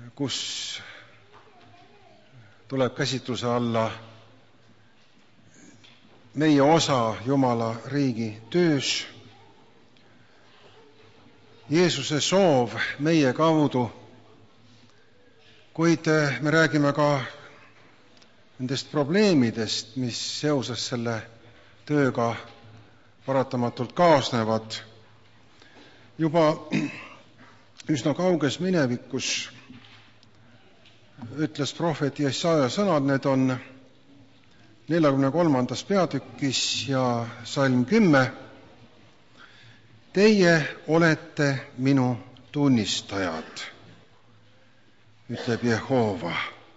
kus tuleb käsitluse alla meie osa Jumala riigi töös, Jeesuse soov meie kaudu, kuid me räägime ka nendest probleemidest, mis seoses selle tööga paratamatult kaasnevad. Juba üsna kauges minevikus ütles prohvet Jesaja sõnad, need on 43. peatükis ja salm 10. Teie olete minu tunnistajad, ütleb Jehova.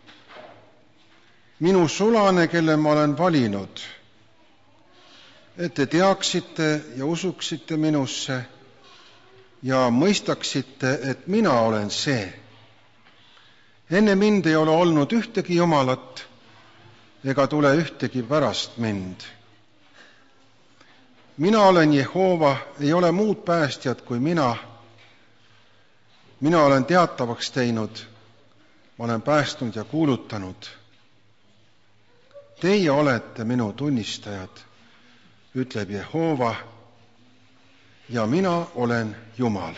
Minu sulane, kelle ma olen valinud, et te teaksite ja usuksite minusse ja mõistaksite, et mina olen see. Enne mind ei ole olnud ühtegi jumalat ega tule ühtegi pärast mind. Mina olen Jehova, ei ole muud päästjad kui mina. Mina olen teatavaks teinud, ma olen päästnud ja kuulutanud. Teie olete minu tunnistajad, ütleb Jehova, ja mina olen Jumal.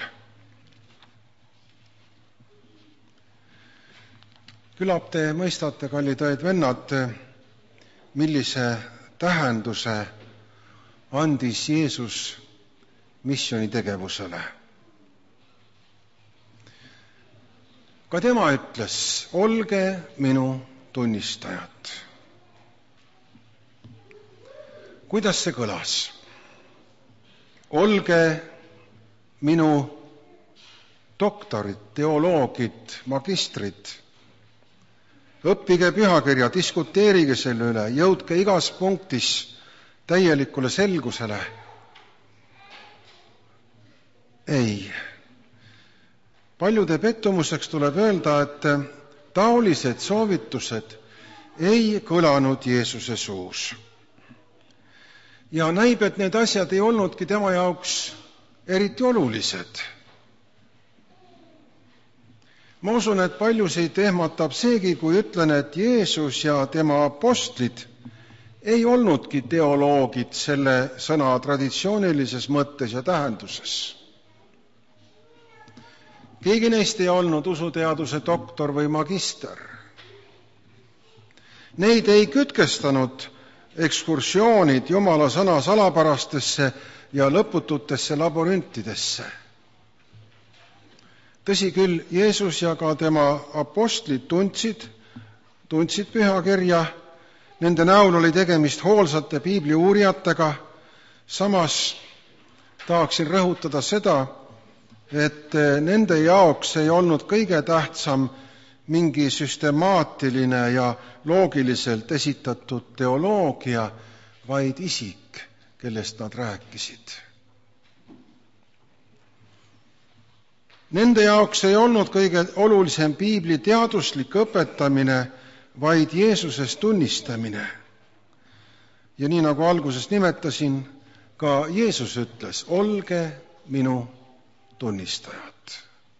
Küllap te mõistate, kallid õed-vennad, millise tähenduse andis Jeesus missioonitegevusele. Ka tema ütles, olge minu tunnistajad. Kuidas see kõlas? Olge minu doktorid, teoloogid, magistrid. Õppige pühakirja, diskuteerige selle üle, jõudke igas punktis täielikule selgusele. Ei. Paljude pettumuseks tuleb öelda, et taolised soovitused ei kõlanud Jeesuse suus. Ja näib, et need asjad ei olnudki tema jaoks eriti olulised. Ma usun, et paljusid ehmatab seegi, kui ütlen, et Jeesus ja tema apostlid ei olnudki teoloogid selle sõna traditsioonilises mõttes ja tähenduses. Keegi neist ei olnud usuteaduse doktor või magister. Neid ei kütkestanud ekskursioonid Jumala sõna salapärastesse ja lõpututesse labürintidesse. Tõsi küll, Jeesus ja ka tema apostlid tundsid pühakirja, nende näol oli tegemist hoolsate piibli uurijatega, samas tahaksin rõhutada seda, et nende jaoks ei olnud kõige tähtsam mingi süstemaatiline ja loogiliselt esitatud teoloogia, vaid isik, kellest nad rääkisid. Nende jaoks ei olnud kõige olulisem piibli teaduslik õpetamine, vaid Jeesusest tunnistamine. Ja nii nagu alguses nimetasin, ka Jeesus ütles, olge minu tunnistajad.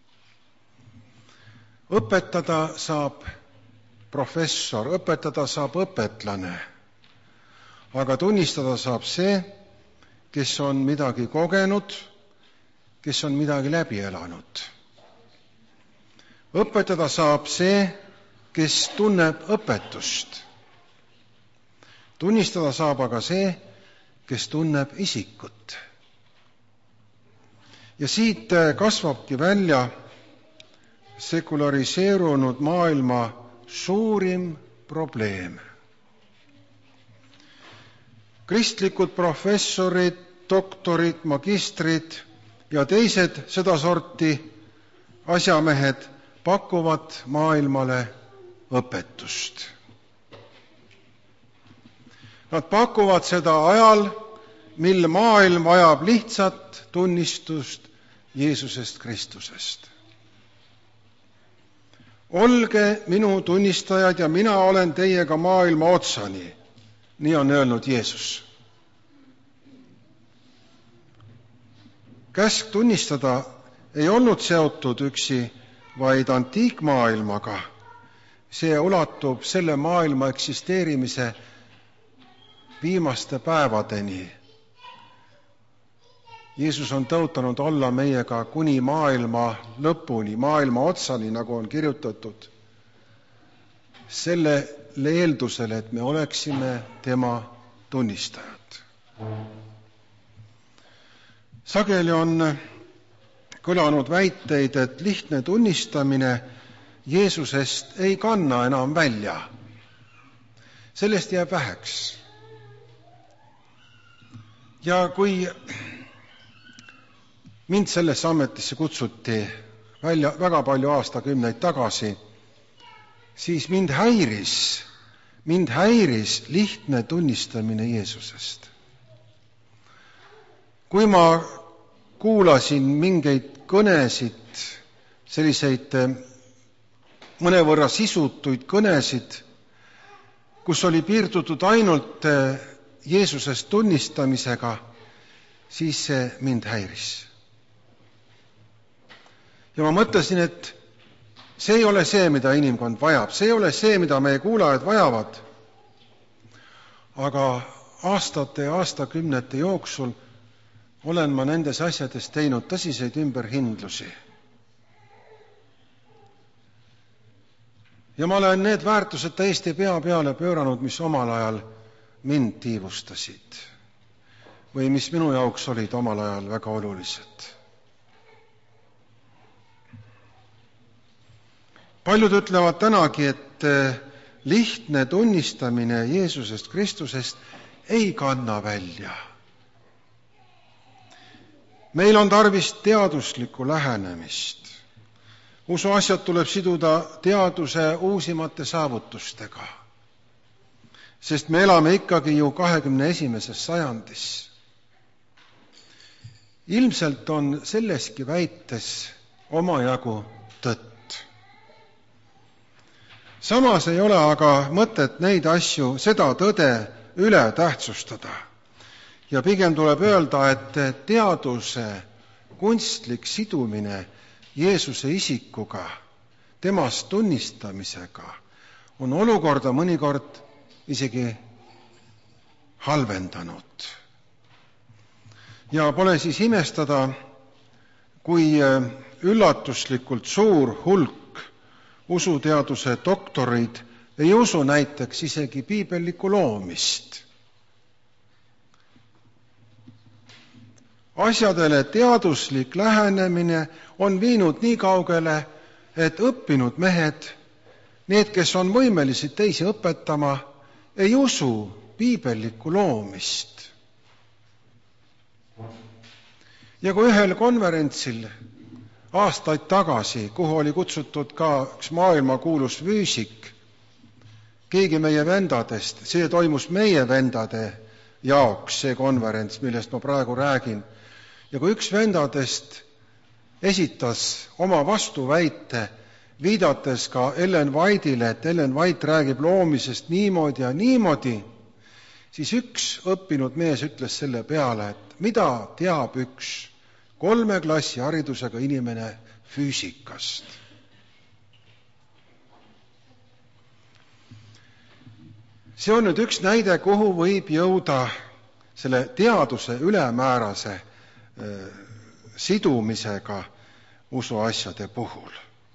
Õpetada saab professor, õpetada saab õpetlane, aga tunnistada saab see, kes on midagi kogenud, kes on midagi läbi elanud. Õpetada saab see, kes tunneb õpetust. Tunnistada saab aga see, kes tunneb isikut. Ja siit kasvabki välja sekulariseerunud maailma suurim probleem. Kristlikud professorid, doktorid, magistrid ja teised sedasorti asjamehed pakuvad maailmale õpetust. Nad pakuvad seda ajal, mil maailm vajab lihtsat tunnistust Jeesusest Kristusest. Olge minu tunnistajad ja mina olen teiega maailma otsani, nii on öelnud Jeesus. Käsk tunnistada ei olnud seotud üksi vaid antiikmaailmaga. See ulatub selle maailma eksisteerimise viimaste päevadeni. Jeesus on tõotanud olla meiega kuni maailma lõpuni, maailma otsani, nagu on kirjutatud, sellele eeldusele, et me oleksime tema tunnistajad. Sageli on kõlanud väiteid, et lihtne tunnistamine Jeesusest ei kanna enam välja. Sellest jääb väheks. Ja kui mind sellesse ametisse kutsuti väga palju aastakümneid tagasi, siis mind häiris lihtne tunnistamine Jeesusest. Kui ma kuulasin mingeid kõnesid, selliseid mõnevõrra sisutuid kõnesid, kus oli piirdutud ainult Jeesusest tunnistamisega, siis see mind häiris. Ja ma mõtlesin, et see ei ole see, mida inimkond vajab, see ei ole see, mida meie kuulajad vajavad. Aga aastate ja aastakümnete jooksul olen ma nendes asjades teinud tõsiseid ümberhindlusi. Ja ma olen need väärtused täiesti pea peale pööranud, mis omal ajal mind tiivustasid või mis minu jaoks olid omal ajal väga olulised. Paljud ütlevad tänagi, et lihtne tunnistamine Jeesusest Kristusest ei kanna välja. Meil on tarvis teaduslikku lähenemist. Usuasjad tuleb siduda teaduse uusimate saavutustega, sest me elame ikkagi ju 21. sajandis. Ilmselt on selleski väites omajagu tõtt. Samas ei ole aga mõtet neid asju, seda tõde üle tähtsustada. Ja pigem tuleb öelda, et teaduse kunstlik sidumine Jeesuse isikuga, temast tunnistamisega, on olukorda mõnikord isegi halvendanud. Ja pole siis imestada, kui üllatuslikult suur hulk usuteaduse doktorid ei usu näiteks isegi piibellikku loomist. Asjadele teaduslik lähenemine on viinud nii kaugele, et õppinud mehed, need, kes on võimelised teisi õpetama, ei usu piibellikku loomist. Ja kui ühel konverentsil aastaid tagasi, kuhu oli kutsutud ka üks maailmakuulus füüsik, keegi meie vendadest, see toimus meie vendade jaoks, see konverents, millest ma praegu räägin, ja kui üks vendadest esitas oma vastuväite, viidates ka Ellen White'ile, et Ellen White räägib loomisest niimoodi ja niimoodi, siis üks õppinud mees ütles selle peale, et mida teab üks 3 klassi haridusega inimene füüsikast. See on nüüd üks näide, kuhu võib jõuda selle teaduse ülemäärase sidumisega usuasjade puhul.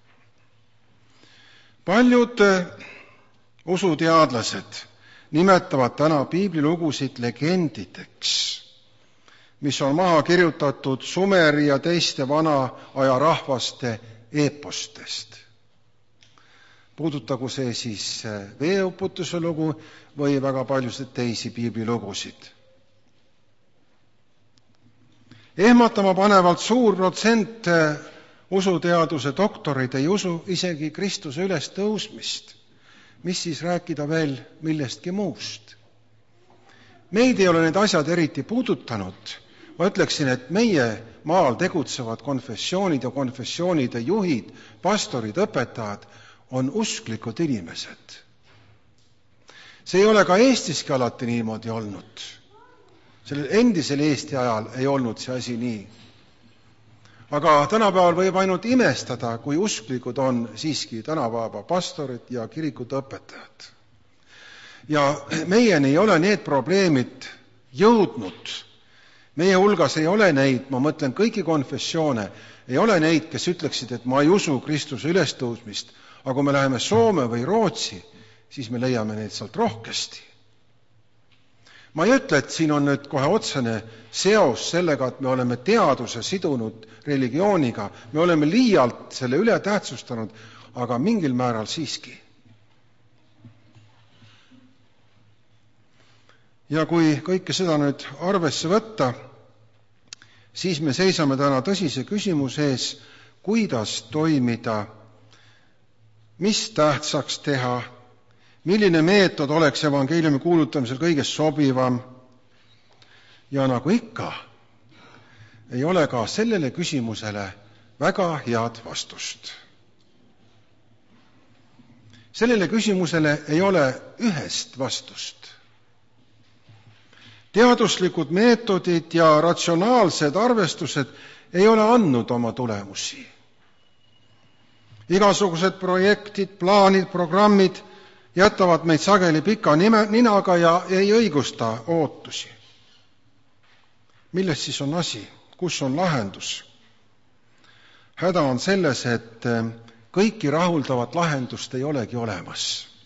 Paljud usuteadlased nimetavad täna piiblilugusid legendideks, mis on maha kirjutatud Sumeri ja teiste vana aja rahvaste eepostest. Puudutagu see siis veeuputuse lugu või väga paljusid teisi piiblilugusid. Ehmatama panevalt suur protsent usuteaduse doktorid ei usu isegi Kristuse ülestõusmist, mis siis rääkida veel millestki muust. Meid ei ole need asjad eriti puudutanud. Ma ütleksin, et meie maal tegutsevad konfessioonid ja konfessioonide juhid, pastorid, õpetajad on usklikud inimesed. See ei ole ka Eestiski alati niimoodi olnud. Sellel endisel Eesti ajal ei olnud see asi nii. Aga tänapäeval võib ainult imestada, kui usklikud on siiski tänapäeva pastorid ja kirikute õpetajad. Ja meieni ei ole need probleemid jõudnud. Meie hulgas ei ole neid, ma mõtlen kõiki konfessioone, ei ole neid, kes ütleksid, et ma ei usu Kristuse ülestõusmist, aga kui me läheme Soome või Rootsi, siis me leiame neid sealt rohkesti. Ma ei ütle, et siin on nüüd kohe otsene seos sellega, et me oleme teaduse sidunud religiooniga, me oleme liialt selle üle tähtsustanud, aga mingil määral siiski. Ja kui kõike seda nüüd arvesse võtta, siis me seisame täna tõsise küsimuse ees, kuidas toimida, mis tähtsaks teha, milline meetod oleks evangeeliumi kuulutamisel kõige sobivam. Ja nagu ikka, ei ole ka sellele küsimusele väga head vastust. Sellele küsimusele ei ole ühest vastust. Teaduslikud meetodid ja ratsionaalsed arvestused ei ole andnud oma tulemusi. Igasugused projektid, plaanid, programmid jätavad meid sageli pika ninaga ja ei õigusta ootusi. Milles siis on asi? Kus on lahendus? Häda on selles, et kõiki rahuldavat lahendust ei olegi olemas.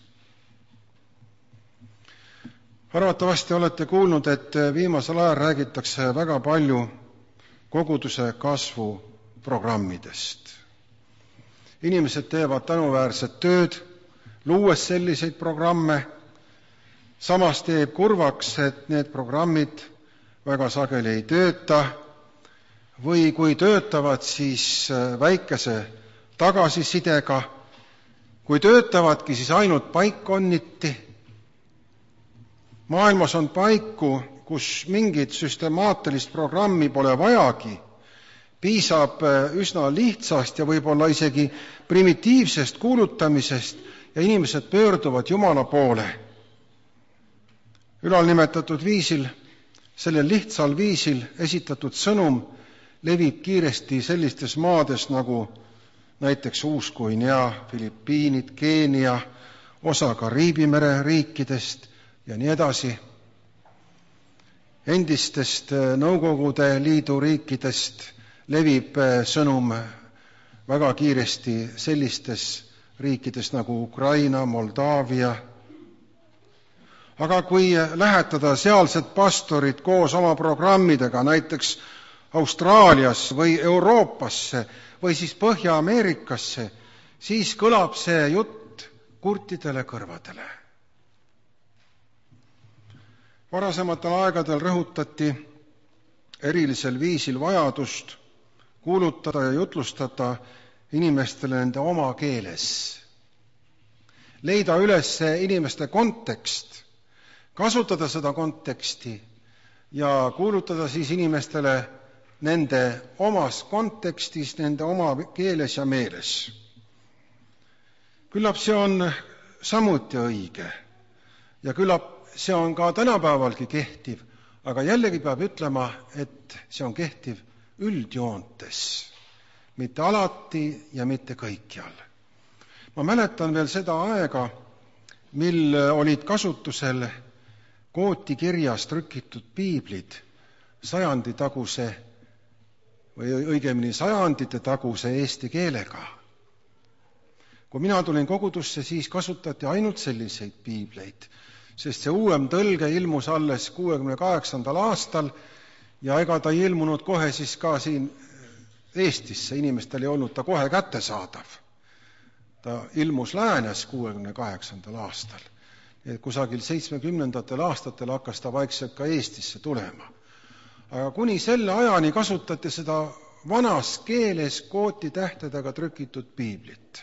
Arvatavasti olete kuulnud, et viimasel ajal räägitakse väga palju koguduse kasvu programmidest. Inimesed teevad tänuväärset tööd, luues selliseid programme, samas teeb kurvaks, et need programmid väga sageli ei tööta või kui töötavad, siis väikese tagasisidega, kui töötavadki, siis ainult paikkonniti. Maailmas on paiku, kus mingit süstemaatilist programmi pole vajagi, piisab üsna lihtsast ja võib-olla isegi primitiivsest kuulutamisest ja inimesed pöörduvad Jumala poole. Ülalnimetatud viisil, sellel lihtsal viisil esitatud sõnum levib kiiresti sellistes maades nagu näiteks Uus-Guinea, Filipiinid, Keenia, osa Kariibi mere riikidest ja nii edasi. Endistest Nõukogude Liidu riikidest levib sõnum väga kiiresti sellistes riikides nagu Ukraina, Moldaavia. Aga kui lähetada sealsed pastorid koos oma programmidega näiteks Austraalias või Euroopasse või siis Põhja-Ameerikasse, siis kõlab see jutt kurtidele kõrvadele. Varasematel aegadel rõhutati erilisel viisil vajadust kuulutada ja jutlustada inimestele nende oma keeles. Leida üles inimeste kontekst, kasutada seda konteksti ja kuulutada siis inimestele nende omas kontekstis, nende oma keeles ja meeles. Küllap see on samuti õige ja küllap see on ka tänapäevalgi kehtiv, aga jällegi peab ütlema, et see on kehtiv üldjoontes, mitte alati ja mitte kõikjal. Ma mäletan veel seda aega, mil olid kasutusel Kooti kirjas trükitud piiblid sajanditaguse või õigemini sajandite taguse eesti keelega. Kui mina tulin kogudusse, siis kasutati ainult selliseid piibleid, sest see uuem tõlge ilmus alles 68. aastal ja ega ta ei ilmunud kohe siis ka siin Eestisse, inimestel ei olnud ta kohe kättesaadav. Ta ilmus läänes 68. aastal. Kusagil 70. aastatel hakkas ta vaikselt ka Eestisse tulema. Aga kuni selle ajani kasutati seda vanas keeles kooti tähtedega trükitud piiblit.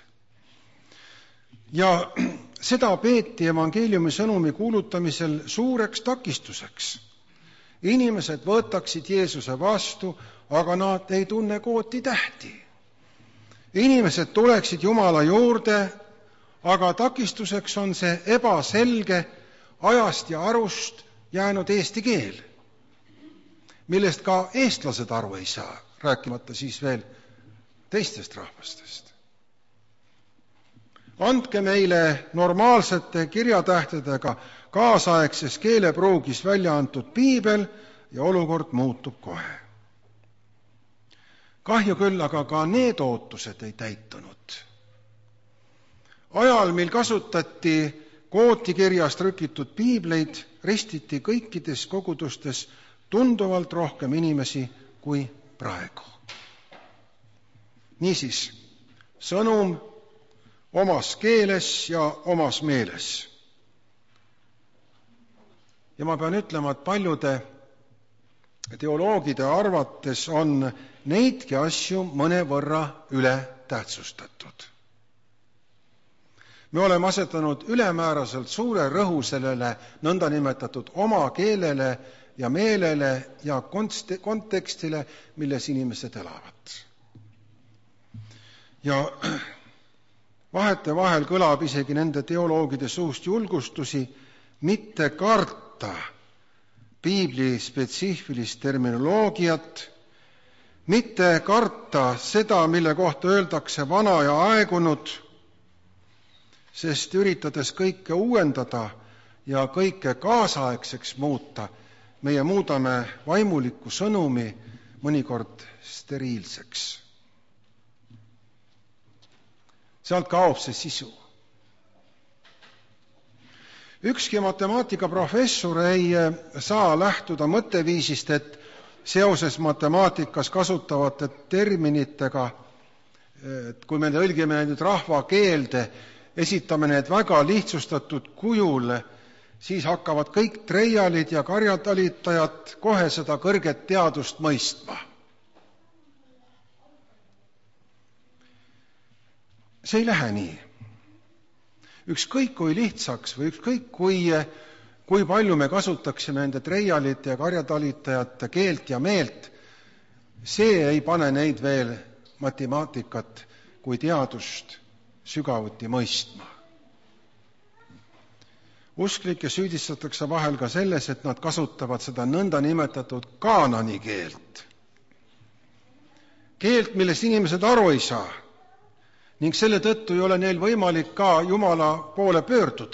Ja seda peeti evangeeliumi sõnumi kuulutamisel suureks takistuseks. Inimesed võtaksid Jeesuse vastu, aga nad ei tunne kooti tähti. Inimesed tuleksid Jumala juurde, aga takistuseks on see ebaselge ajast ja arust jäänud eesti keel, millest ka eestlased aru ei saa. rääkimata siis veel teistest rahvastest. Andke meile normaalsete kirjatähtedega kaasaegses keelepruugis välja antud piibel ja olukord muutub kohe. Kahju küll, aga ka need ootused ei täitunud. Ajal, mil kasutati kootikirjas trükitud piibleid, ristiti kõikides kogudustes tunduvalt rohkem inimesi kui praegu. Niisiis, sõnum omas keeles ja omas meeles. Ja ma pean ütlema, et paljude teoloogide arvates on neidki asju mõnevõrra üle tähtsustatud. Me oleme asetanud ülemääraselt suure rõhu sellele nõndanimetatud oma keelele ja meelele ja kontekstile, milles inimesed elavad. Ja vahetevahel kõlab isegi nende teoloogide suust julgustusi mitte karta piibli spetsiifilist terminoloogiat, mitte karta seda, mille kohta öeldakse vana ja aegunud, sest üritades kõike uuendada ja kõike kaasaegseks muuta, meie muudame vaimuliku sõnumi mõnikord steriilseks. Sealt kaob see sisu. Ükski matemaatikaprofessor ei saa lähtuda mõtteviisist, et seoses matemaatikas kasutavate terminitega, et kui me tõlgime nüüd rahvakeelde, esitame need väga lihtsustatud kujul, siis hakkavad kõik treialid ja karjatalitajad kohe seda kõrget teadust mõistma. See ei lähe nii. Ükskõik kui lihtsaks või ükskõik kui palju me kasutaksime nende treialite ja karjatalitajate keelt ja meelt, see ei pane neid veel matemaatikat kui teadust sügavuti mõistma. Usklikke süüdistatakse vahel ka selles, et nad kasutavad seda nõndanimetatud kaanani keelt. Keelt, millest inimesed aru ei saa ning selle tõttu ei ole neil võimalik ka Jumala poole pöörduda.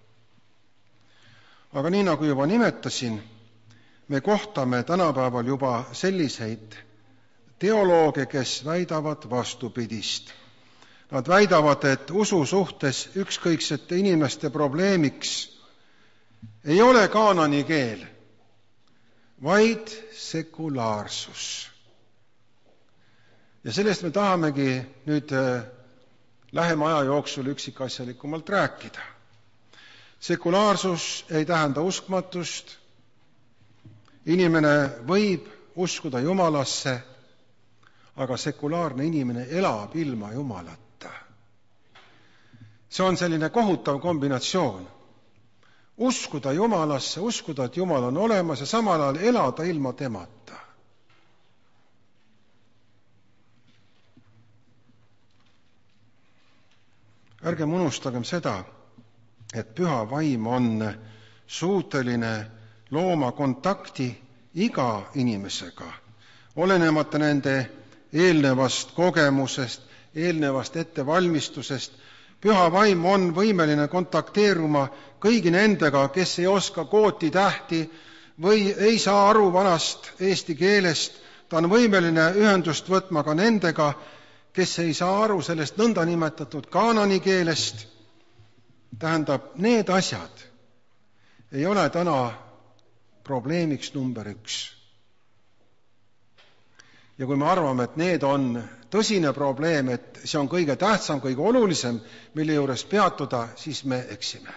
Aga nii nagu juba nimetasin, me kohtame tänapäeval juba selliseid teolooge, kes väidavad vastupidist. Nad väidavad, et usu suhtes ükskõiksete inimeste probleemiks ei ole kaanani keel, vaid sekulaarsus. Ja sellest me tahamegi nüüd lähema aja jooksul üksikasjalikumalt rääkida. Sekulaarsus ei tähenda uskmatust. Inimene võib uskuda Jumalasse, aga sekulaarne inimene elab ilma Jumalata. See on selline kohutav kombinatsioon. Uskuda Jumalasse, uskuda, et Jumal on olemas ja samal ajal elada ilma temata. Ärgem unustagem seda, et püha vaim on suuteline looma kontakti iga inimesega, olenemata nende eelnevast kogemusest, eelnevast ettevalmistusest. Püha vaim on võimeline kontakteeruma kõigi nendega, kes ei oska kootitähti või ei saa aru vanast eesti keelest. Ta on võimeline ühendust võtma ka nendega, kes ei saa aru sellest nõndanimetatud kaanani keelest. Tähendab, need asjad ei ole täna probleemiks number 1. Ja kui me arvame, et need on tõsine probleem, et see on kõige tähtsam, kõige olulisem, mille juures peatuda, siis me eksime.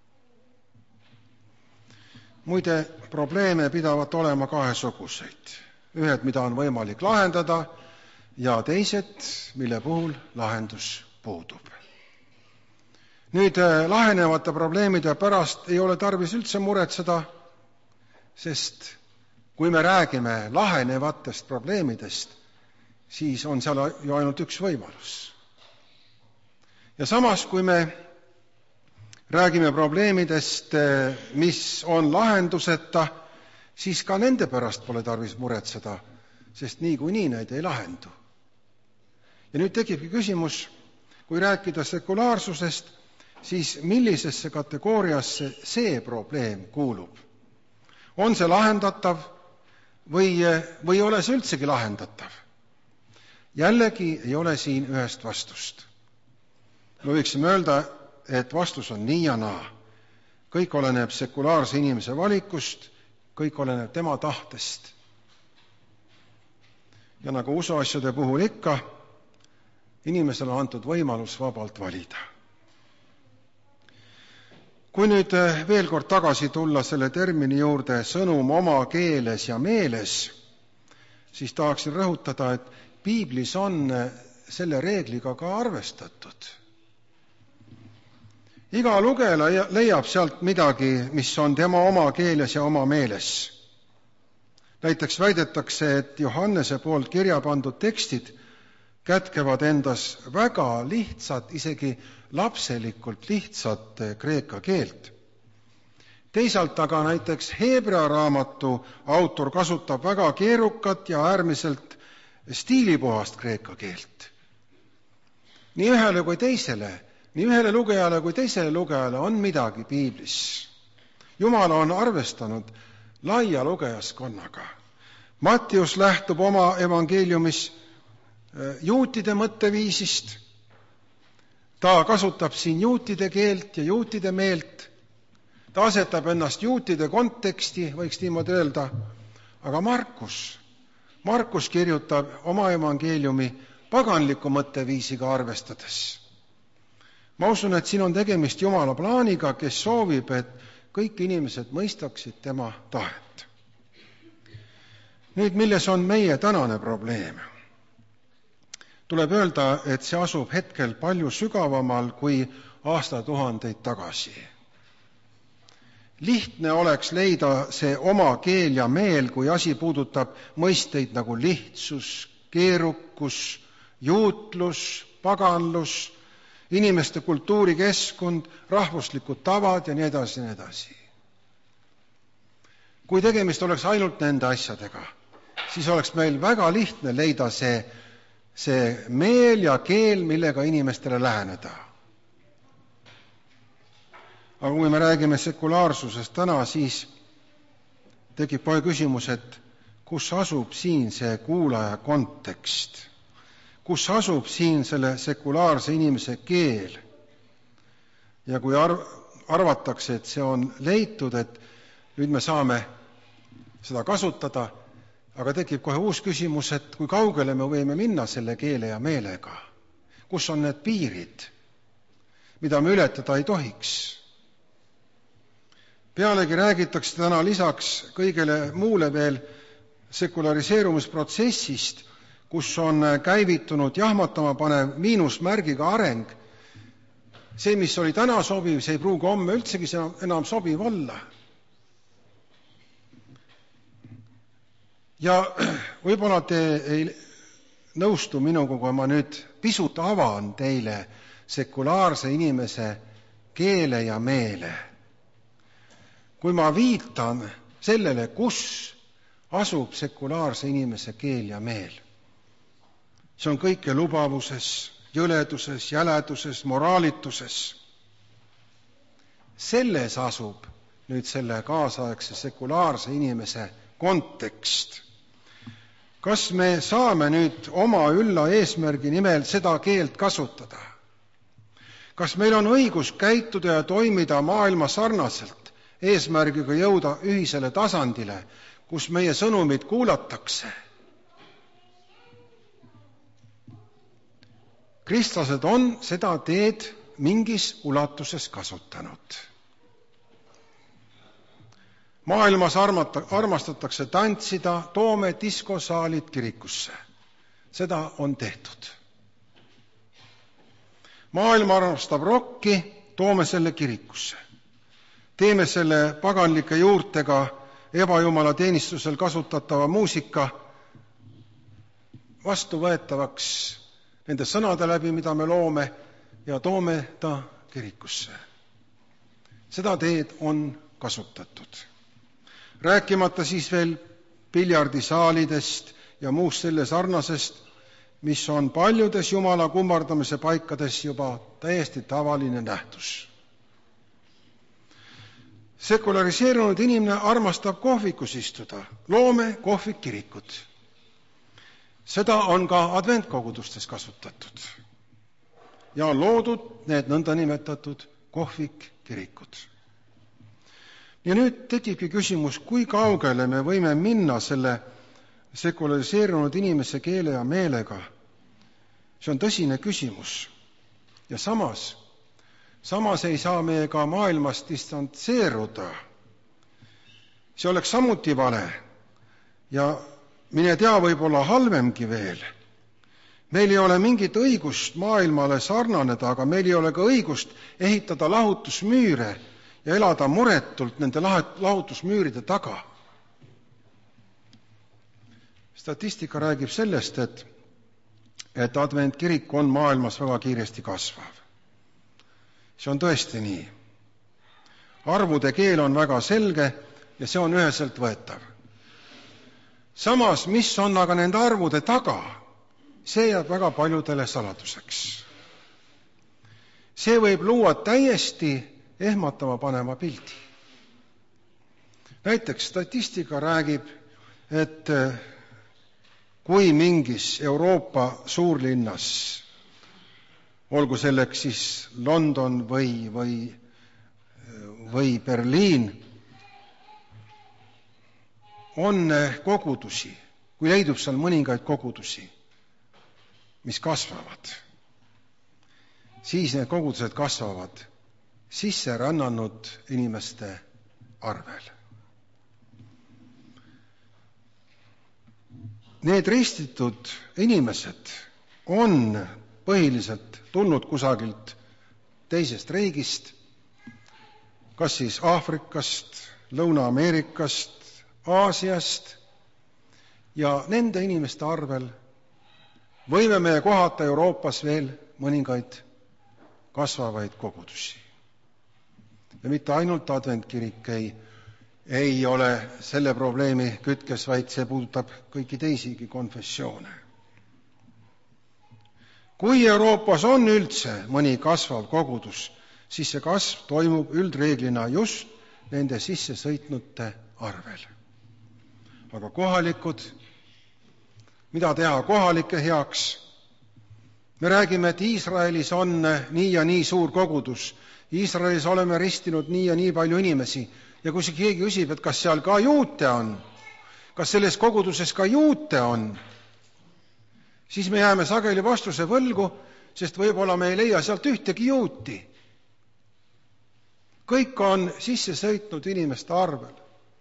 Muide, probleeme pidavat olema kahesuguseid. Ühed, mida on võimalik lahendada, ja teised, mille puhul lahendus puudub. Nüüd lahenevate probleemide pärast ei ole tarvis üldse muretseda, sest kui me räägime lahenevatest probleemidest, siis on seal ju ainult üks võimalus. Ja samas, kui me räägime probleemidest, mis on lahenduseta, siis ka nende pärast pole tarvis muretseda, sest niikuinii neid ei lahendu. Ja nüüd tekibki küsimus, kui rääkida sekulaarsusest, siis millisesse kategooriasse see probleem kuulub? On see lahendatav või ei ole see üldsegi lahendatav? Jällegi ei ole siin ühest vastust. Me võiksime öelda, et vastus on nii ja naa. Kõik oleneb sekulaarse inimese valikust, kõik oleneb tema tahtest. Ja nagu usuasjade puhul ikka, inimesele on antud võimalus vabalt valida. Kui nüüd veel kord tagasi tulla selle termini juurde sõnum oma keeles ja meeles, siis tahaksin rõhutada, et piiblis on selle reegliga ka arvestatud. Iga lugeja leiab sealt midagi, mis on tema oma keeles ja oma meeles. Näiteks väidetakse, et Johannese poolt kirja pandud tekstid kätkevad endas väga lihtsat, isegi lapselikult lihtsat kreeka keelt. Teisalt aga näiteks Heebrea raamatu autor kasutab väga keerukat ja äärmiselt stiilipuhast kreeka keelt. Nii ühele kui teisele, nii ühele lugejale kui teisele lugejale on midagi piiblis. Jumal on arvestanud laia lugejaskonnaga. Mattius lähtub oma evangeeliumis juutide mõtteviisist. Ta kasutab siin juutide keelt ja juutide meelt. Ta asetab ennast juutide konteksti, võiks niimoodi öelda. Aga Markus kirjutab oma evangeeliumi paganliku mõtteviisiga arvestades. Ma usun, et siin on tegemist Jumala plaaniga, kes soovib, et kõik inimesed mõistaksid tema tahet. Nüüd, milles on meie tänane probleem? Tuleb öelda, et see asub hetkel palju sügavamal kui aastatuhandeid tagasi. Lihtne oleks leida see oma keel ja meel, kui asi puudutab mõisteid nagu lihtsus, keerukus, juutlus, paganlus, inimeste kultuurikeskkond, rahvuslikud tavad ja nii edasi, nii edasi. Kui tegemist oleks ainult nende asjadega, siis oleks meil väga lihtne leida see meel ja keel, millega inimestele läheneda. Aga kui me räägime sekulaarsusest täna, siis tekib kohe küsimus, et kus asub siin see kuulaja kontekst? Kus asub siin selle sekulaarse inimese keel? Ja kui arvatakse, et see on leitud, et nüüd me saame seda kasutada, aga tekib kohe uus küsimus, et kui kaugele me võime minna selle keele ja meelega? Kus on need piirid, mida me ületada ei tohiks? Pealegi räägitakse täna lisaks kõigele muule veel sekulariseerumisprotsessist, kus on käivitunud jahmatama panev miinusmärgiga areng. See, mis oli täna sobiv, see ei pruugi homme üldsegi enam sobiv olla. Ja võib-olla te ei nõustu minuga, kui ma nüüd pisut avan teile sekulaarse inimese keele ja meele. Kui ma viitan sellele, kus asub sekulaarse inimese keel ja meel. See on kõike lubavuses, jõleduses, jäleduses, moraalituses. Selles asub nüüd selle kaasaegse sekulaarse inimese kontekst. Kas me saame nüüd oma ülla eesmärgi nimel seda keelt kasutada? Kas meil on õigus käituda ja toimida maailma sarnaselt, eesmärgiga jõuda ühisele tasandile, kus meie sõnumid kuulatakse? Kristlased on seda teed mingis ulatuses kasutanud. Maailmas armastatakse tantsida, toome diskosaalid kirikusse. Seda on tehtud. Maailm armastab rokki, toome selle kirikusse. Teeme selle paganlike juurtega ebajumala teenistusel kasutatava muusika vastuvõetavaks nende sõnade läbi, mida me loome, ja toome ta kirikusse. Seda teed on kasutatud. Rääkimata siis veel piljardisaalidest ja muust selle sarnasest, mis on paljudes Jumala kummardamise paikades juba täiesti tavaline nähtus. Sekulariseerunud inimene armastab kohvikus istuda, loome kohvikkirikut. Seda on ka adventkogudustes kasutatud ja on loodud need nõndanimetatud kohvikkirikud. Ja nüüd tekibki küsimus, kui kaugele me võime minna selle sekulariseerunud inimese keele ja meelega. See on tõsine küsimus. Ja samas ei saa me ka maailmast distantseeruda. See oleks samuti vale ja mine tea, võib-olla halvemgi veel. Meil ei ole mingit õigust maailmale sarnaneda, aga meil ei ole ka õigust ehitada lahutusmüüre ja elada muretult nende lahutusmüüride taga. Statistika räägib sellest, et adventkirik on maailmas väga kiiresti kasvav. See on tõesti nii. Arvude keel on väga selge ja see on üheselt võetav. Samas, mis on aga nende arvude taga, see jääb väga paljudele saladuseks. See võib luua täiesti ehmatama panema pildi. Näiteks statistika räägib, et kui mingis Euroopa suurlinnas, olgu selleks siis London või Berliin, on kogudusi, kui leidub seal mõningaid kogudusi, mis kasvavad, siis need kogudused kasvavad sisse rännanud inimeste arvel. Need ristitud inimesed on põhiliselt tulnud kusagilt teisest riigist, kas siis Aafrikast, Lõuna-Ameerikast, Aasiast, ja nende inimeste arvel võime me kohata Euroopas veel mõningaid kasvavaid kogudusi. Ja mitte ainult adventkirik ei ole selle probleemi kütkes, vaid see puudutab kõiki teisigi konfessioone. Kui Euroopas on üldse mõni kasvav kogudus, siis see kasv toimub üldreeglina just nende sisse sõitnute arvel. Aga kohalikud, mida teha kohalike heaks? Me räägime, et Iisraelis on nii ja nii suur kogudus. Iisraelis oleme ristinud nii ja nii palju inimesi. Ja kui keegi küsib, et kas seal ka juute on, kas selles koguduses ka juute on, siis me jääme sageli vastuse võlgu, sest võib-olla me ei leia sealt ühtegi juuti. Kõik on sisse sõitnud inimeste arvel.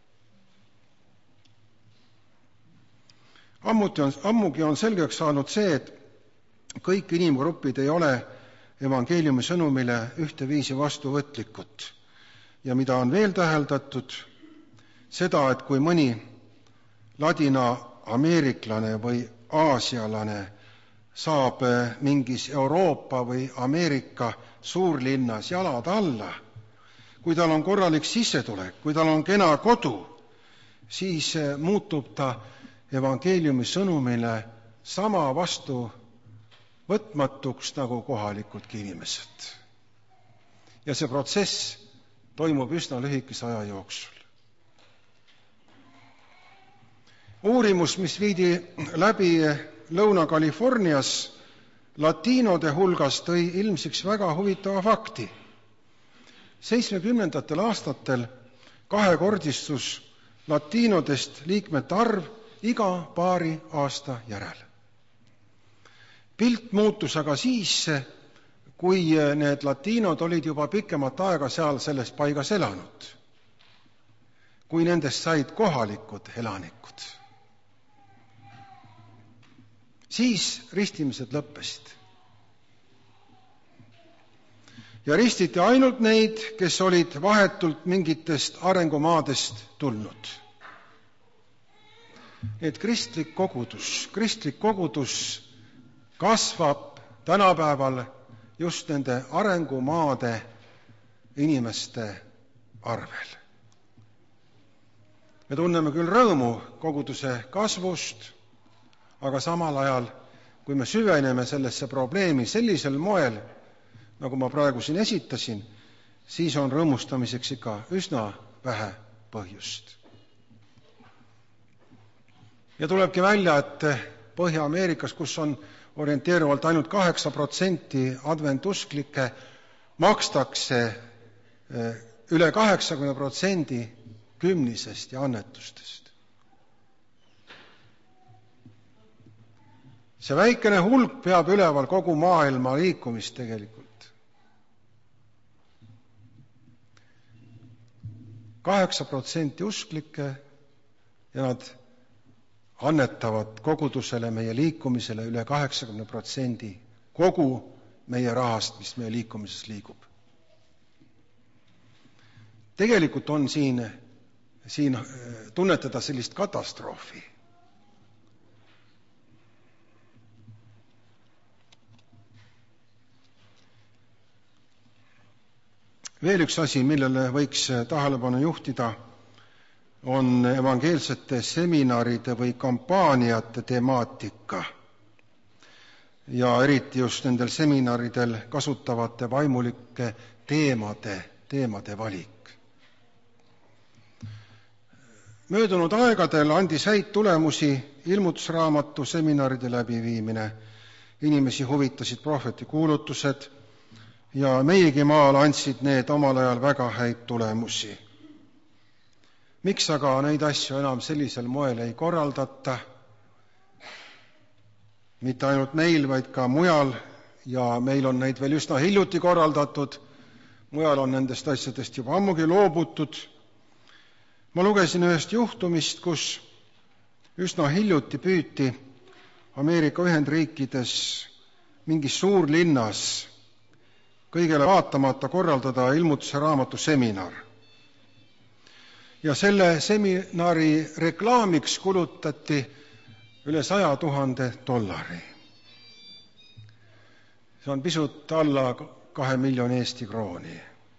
Ammugi on selgeks saanud see, et kõik inimgrupid ei ole evangeeliumi sõnumile ühteviisi vastuvõtlikud. Ja mida on veel täheldatud, seda, et kui mõni ladina-ameeriklane või aasialane saab mingis Euroopa või Ameerika suurlinnas jalad alla, kui tal on korralik sissetulek, kui tal on kena kodu, siis muutub ta evangeeliumi sõnumile sama vastu võtmatuks nagu kohalikudki inimesed. Ja see protsess toimub üsna lühikese aja jooksul. Uurimus, mis viidi läbi Lõuna-Californias latiinode hulgas, tõi ilmsiks väga huvitava fakti. 70. aastatel kahekordistus latiinodest liikmete arv iga paari aasta järel. Pilt muutus aga siis, kui need latiinod olid juba pikemat aega seal selles paigas elanud, kui nendest said kohalikud elanikud. Siis ristimised lõppesid. Ja ristiti ainult neid, kes olid vahetult mingitest arengumaadest tulnud. Et kristlik kogudus kasvab tänapäeval just nende arengumaade inimeste arvel. Me tunneme küll rõõmu koguduse kasvust, aga samal ajal, kui me süveneme sellesse probleemi sellisel moel, nagu ma praegu siin esitasin, siis on rõõmustamiseks ikka üsna vähe põhjust. Ja tulebki välja, et Põhja-Ameerikas, kus on orienteeruvalt ainult 8% adventusklikke, makstakse üle 80% kümnisest ja annetustest. See väikene hulk peab üleval kogu maailma liikumist tegelikult. 8% usklikke ja nad annetavad kogudusele, meie liikumisele üle 80% kogu meie rahast, mis meie liikumises liigub. Tegelikult on siin tunnetada sellist katastroofi. Veel üks asi, millele võiks tähelepanu juhtida, on evangeelsete seminaride või kampaaniate temaatika ja eriti just nendel seminaridel kasutavate vaimulike teemade valik. Möödunud aegadel andis häid tulemusi ilmutusraamatu seminaride läbiviimine. Inimesi huvitasid prohveti kuulutused ja meiegi maal andsid need omal ajal väga häid tulemusi. Miks aga neid asju enam sellisel moel ei korraldata? Mitte ainult meil, vaid ka mujal, ja meil on neid veel üsna hiljuti korraldatud, mujal on nendest asjadest juba ammugi loobutud. Ma lugesin ühest juhtumist, kus üsna hiljuti püüti Ameerika Ühendriikides mingis suurlinnas kõigele vaatamata korraldada ilmutuse raamatu seminar. Ja selle seminari reklaamiks kulutati üle $100,000. See on pisut alla 2 miljoni Eesti krooni.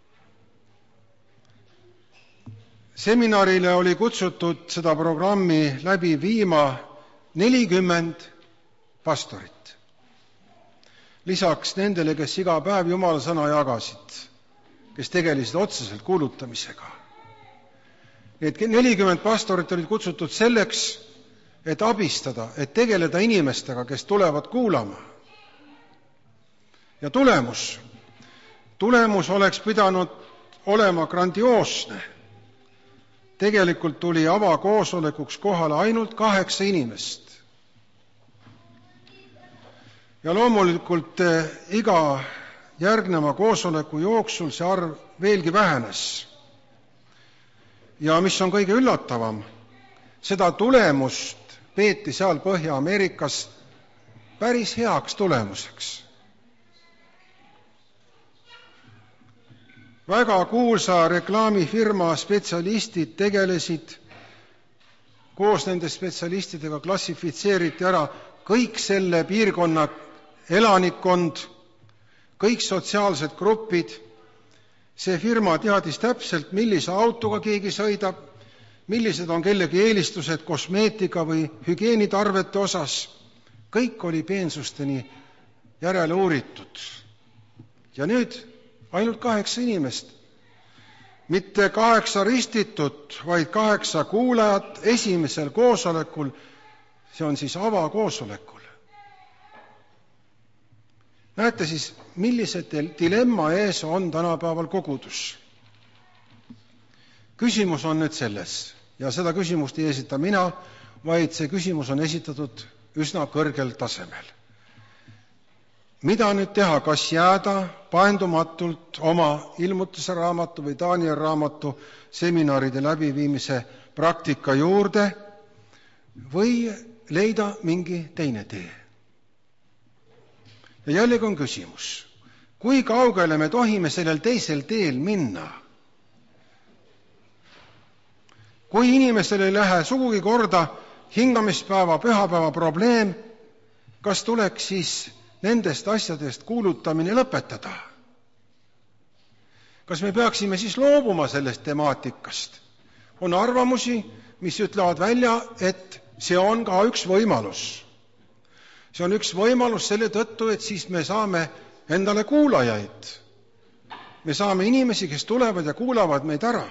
Seminarile oli kutsutud seda programmi läbi viima 40 pastorit. Lisaks nendele, kes iga päev Jumala sõna jagasid, kes tegelesid otseselt kuulutamisega. Need 40 pastorit olid kutsutud selleks, et abistada, et tegeleda inimestega, kes tulevad kuulama. Ja tulemus oleks pidanud olema grandioosne. Tegelikult tuli avakoosolekuks kohale ainult 8 inimest. Ja loomulikult iga järgneva koosoleku jooksul see arv veelgi vähenes. Ja mis on kõige üllatavam, seda tulemust peeti seal Põhja-Ameerikas päris heaks tulemuseks. Väga kuulsa reklaamifirma spetsialistid tegelesid, koos nende spetsialistidega klassifitseeriti ära kõik selle piirkonna elanikkond, kõik sotsiaalsed grupid. See firma teadis täpselt, millise autoga keegi sõidab, millised on kellegi eelistused kosmeetika või hügieenitarvete osas. Kõik oli peensusteni järele uuritud. Ja nüüd ainult 8 inimest. Mitte 8 ristitut, vaid 8 kuulajat esimesel koosolekul. See on siis avakoosolekul. Näete siis, millise dilemma ees on tänapäeval kogudus. Küsimus on nüüd selles, ja seda küsimust ei esita mina, vaid see küsimus on esitatud üsna kõrgel tasemel. Mida nüüd teha, kas jääda paendumatult oma ilmutuse raamatu või Daniel raamatu seminaride läbiviimise praktika juurde või leida mingi teine tee? Ja jällegi on küsimus, kui kaugele me tohime sellel teisel teel minna? Kui inimesel ei lähe sugugi korda hingamispäeva, pühapäeva probleem, kas tuleks siis nendest asjadest kuulutamine lõpetada? Kas me peaksime siis loobuma sellest temaatikast? On arvamusi, mis ütlevad välja, et see on ka üks võimalus. See on üks võimalus selle tõttu, et siis me saame endale kuulajaid. Me saame inimesi, kes tulevad ja kuulavad meid ära.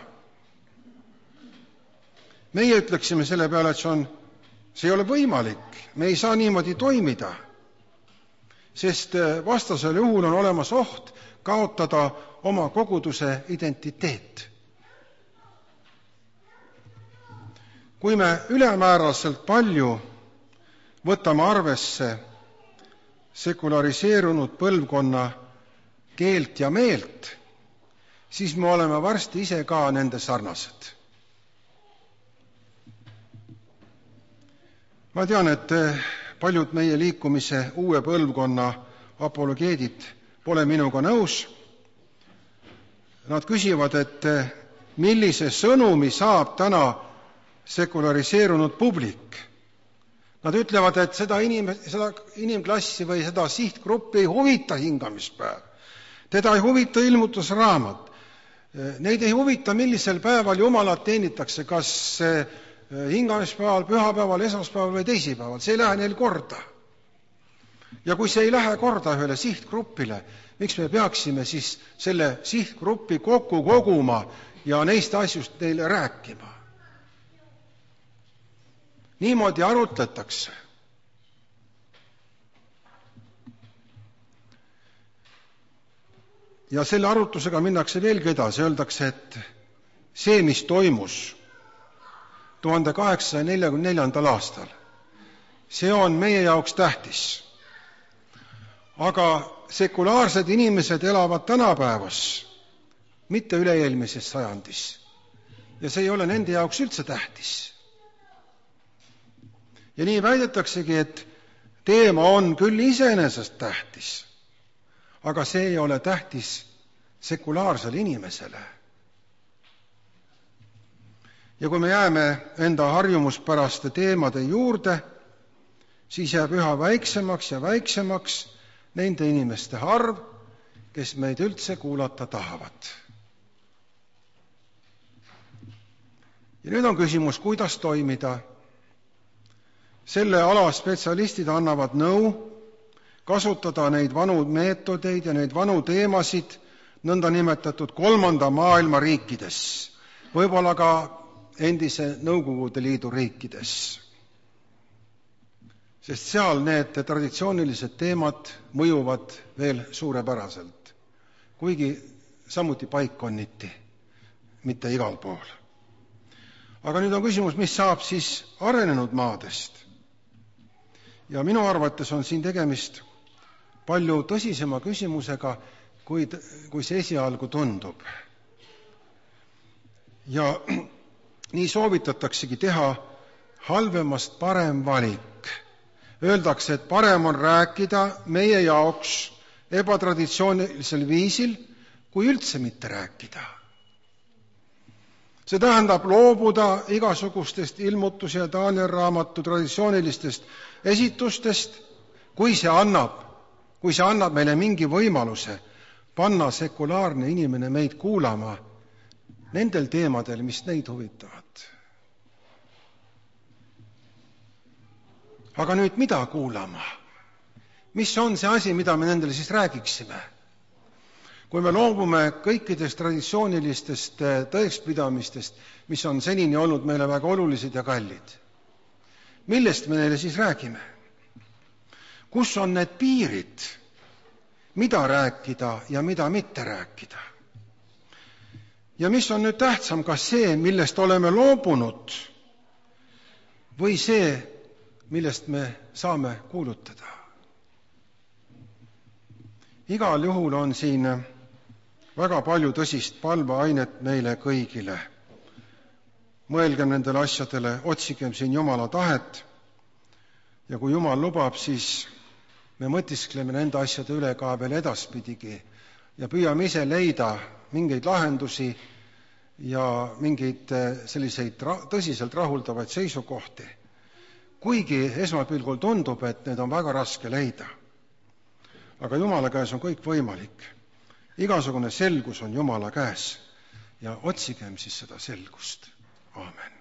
Meie ütleksime selle peale, et see ei ole võimalik. Me ei saa niimoodi toimida, sest vastasel juhul on olemas oht kaotada oma koguduse identiteet. Kui me ülemääraselt palju võtame arvesse sekulariseerunud põlvkonna keelt ja meelt, siis me oleme varsti ise ka nende sarnased. Ma tean, et paljud meie liikumise uue põlvkonna apologeedid pole minuga nõus. Nad küsivad, et millise sõnumi saab täna sekulariseerunud publik. Nad ütlevad, et seda inimklassi või seda sihtgruppi ei huvita hingamispäev. Teda ei huvita ilmutusraamat. Neid ei huvita, millisel päeval Jumalat teenitakse, kas hingamispäeval, pühapäeval, esmaspäeval või teisipäeval. See ei lähe neil korda. Ja kui see ei lähe korda ühele sihtgrupile, miks me peaksime siis selle sihtgruppi kokku koguma ja neist asjust neile rääkima? Niimoodi arutletakse. Ja selle arutlusega minnakse veelgi edasi. Öeldakse, et see, mis toimus 1844. aastal, see on meie jaoks tähtis. Aga sekulaarsed inimesed elavad tänapäevas, mitte üle-eelmises sajandis. Ja see ei ole nende jaoks üldse tähtis. Ja nii väidetaksegi, et teema on küll iseenesest tähtis, aga see ei ole tähtis sekulaarsele inimesele. Ja kui me jääme enda harjumuspäraste teemade juurde, siis jääb üha väiksemaks ja väiksemaks nende inimeste arv, kes meid üldse kuulata tahavad. Ja nüüd on küsimus, kuidas toimida. Selle ala spetsialistid annavad nõu kasutada neid vanu meetodeid ja neid vanu teemasid nõndanimetatud 3. maailma riikides, võib-olla ka endise Nõukogude Liidu riikides. Sest seal need traditsioonilised teemad mõjuvad veel suurepäraselt, kuigi samuti paikkonniti, mitte igal pool. Aga nüüd on küsimus, mis saab siis arenenud maadest? Ja minu arvates on siin tegemist palju tõsisema küsimusega, kui see esialgu tundub. Ja nii soovitataksegi teha halvemast parem valik. Öeldakse, et parem on rääkida meie jaoks ebatraditsioonilisel viisil, kui üldse mitte rääkida. See tähendab loobuda igasugustest ilmutus- ja Daniel raamatu traditsioonilistest esitustest, kui see annab meile mingi võimaluse panna sekulaarne inimene meid kuulama nendel teemadel, mis neid huvitavad. Aga nüüd mida kuulama? Mis on see asi, mida me nendele siis räägiksime? Kui me loobume kõikidest traditsioonilistest tõekspidamistest, mis on senini olnud meile väga olulised ja kallid, millest me neile siis räägime? Kus on need piirid, mida rääkida ja mida mitte rääkida? Ja mis on nüüd tähtsam, kas see, millest oleme loobunud, või see, millest me saame kuulutada? Igal juhul on siin väga palju tõsist palveainet meile kõigile. Mõelgem nendele asjadele, otsigem siin Jumala tahet ja kui Jumal lubab, siis me mõtiskleme nende asjade üle ka veel edaspidigi ja püüame ise leida mingeid lahendusi ja mingeid selliseid tõsiselt rahuldavaid seisukohti, kuigi esmapilgul tundub, et need on väga raske leida. Aga Jumala käes on kõik võimalik. Igasugune selgus on Jumala käes ja otsigem siis seda selgust. Aamen.